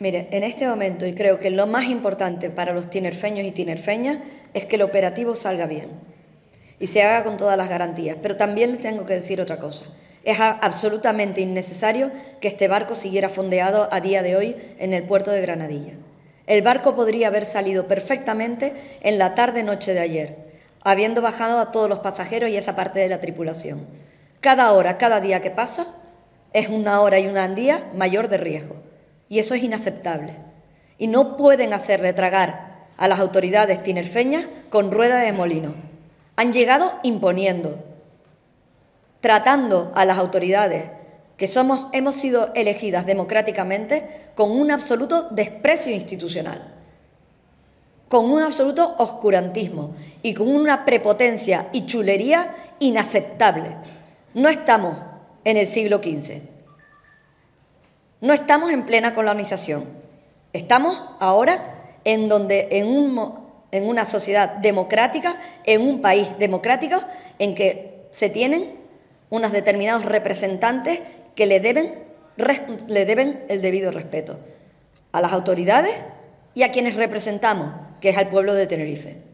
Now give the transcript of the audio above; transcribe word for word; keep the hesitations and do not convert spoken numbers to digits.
Mire, en este momento, y creo que lo más importante para los tinerfeños y tinerfeñas es que el operativo salga bien y se haga con todas las garantías. Pero también les tengo que decir otra cosa. Es absolutamente innecesario que este barco siguiera fondeado a día de hoy en el puerto de Granadilla. El barco podría haber salido perfectamente en la tarde-noche de ayer, habiendo bajado a todos los pasajeros y esa parte de la tripulación. Cada hora, cada día que pasa, es una hora y una día mayor de riesgo. Y eso es inaceptable. Y no pueden hacerle tragar a las autoridades tinerfeñas con rueda de molino. Han llegado imponiendo, tratando a las autoridades que somos, hemos sido elegidas democráticamente con un absoluto desprecio institucional, con un absoluto oscurantismo y con una prepotencia y chulería inaceptable. No estamos en el siglo quince. No estamos en plena colonización. Estamos ahora en donde en, un, en una sociedad democrática, en un país democrático, en que se tienen unos determinados representantes que le deben, le deben el debido respeto a las autoridades y a quienes representamos, que es al pueblo de Tenerife.